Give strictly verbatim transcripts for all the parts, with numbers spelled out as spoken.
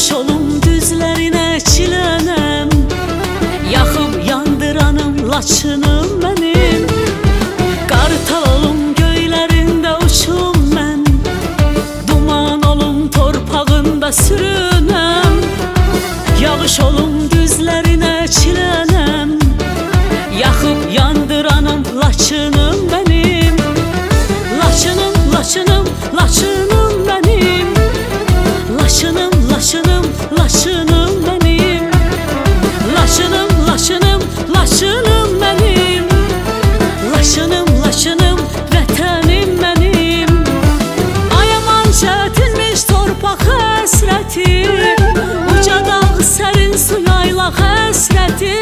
Yağış olum düzlərinə çilənəm, yaxıb yandıranım Laçınım mənim. Qartal olum göylərində uçum mən, duman olum torpağında sürünəm. Yağış olum düzlərinə çilənəm, yaxıb yandıranım Laçınım mənim. Laçınım, Laçınım, Laçınım mənim. Laçınım, Laçınım, Laçınım mənim. Laçınım, Laçınım, Laçınım mənim. Laçınım, Laçınım, vətənim mənim. Ayaman çətinmiş torpaq həsrəti, uca dağ, sərin su, yaylaq həsrəti.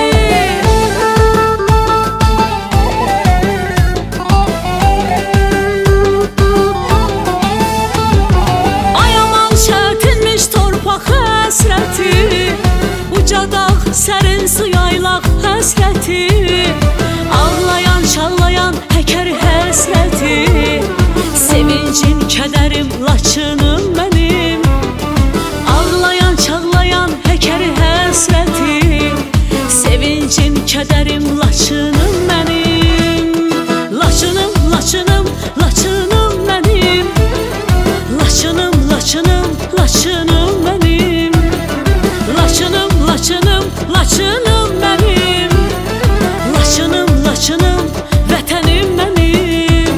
Uca dağ, sərin su, yaylaq həsrəti, ağlayan, çağlayan həkər həsrəti. Sevincim, kədərim, Laçınım mənim. Ağlayan, çağlayan həkər həsrəti. Sevincim, kədərim, Laçınım mənim. Laçınım, Laçınım, Laçınım mənim. Laçınım, Laçınım, Laçınım mənim. Laçınım, Laçınım, Laçınım mənim. Laçınım, Laçınım, vətənim mənim.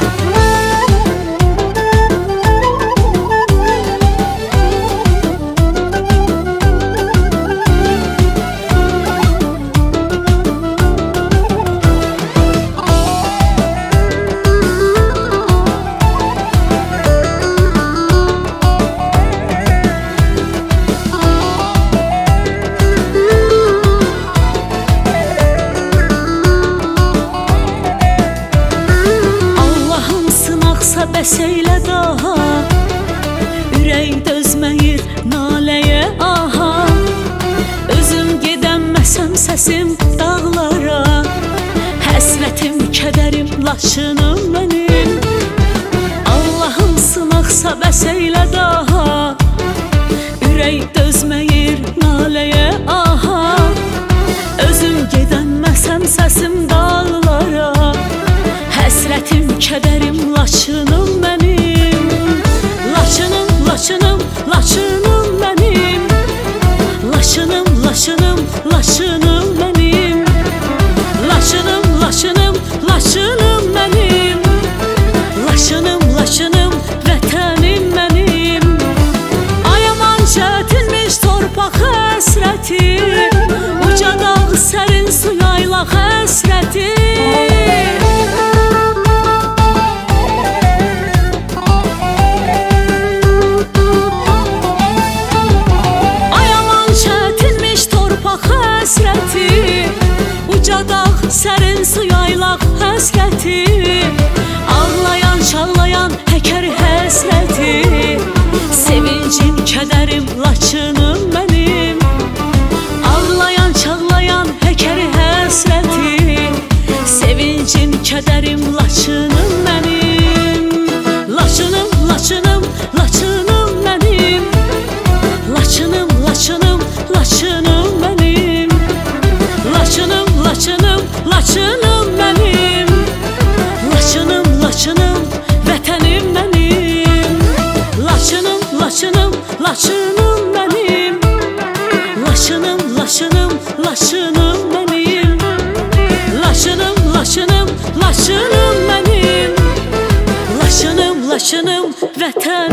Bəs eylə daha, ürək dözməyir naləyə, aha. Özüm gedəməsəm səsim dağlara, həsrətim, kədərim, Laçınım mənim. Allahım sınaqsa bəs eylə daha, ürək dözməyir naləyə, aha. Özüm gedəməsəm səsim dağlara, həsrətim, kədərim, Laçınım mənim. Laçınım, Laçınım, Laçınım mənim. Laçınım, Laçınım, Laçınım mənim. Laçınım, Laçınım, Laçınım mənim. Laçınım, Laçınım, vətənim mənim. Ayaman çətinmiş torpaq həsrəti, uca dağ, sərin su, yaylaq həsrəti. Həsrəti, uca dağ, sərin su, yaylaq həsrəti. Ağlayan, çağlayan həkər həsrəti. Sevincim, kədərim, Laçınım mənim. Ağlayan, çağlayan həkər həsrəti. Sevincim, kədərim, Laçınım mənim. Laçınım, Laçınım, Laçınım mənim. Laçınım, Laçınım, Laçınım mənim. Laçınım, Laçınım, Laçınım mənim. Laçınım, Laçınım, vətənim mənim. Laçınım, Laçınım, Laçınım mənim. Laçınım, Laçınım, Laçınım mənim. Laçınım, Laçınım, Laçınım mənim. Laçınım, Laçınım, vətənim.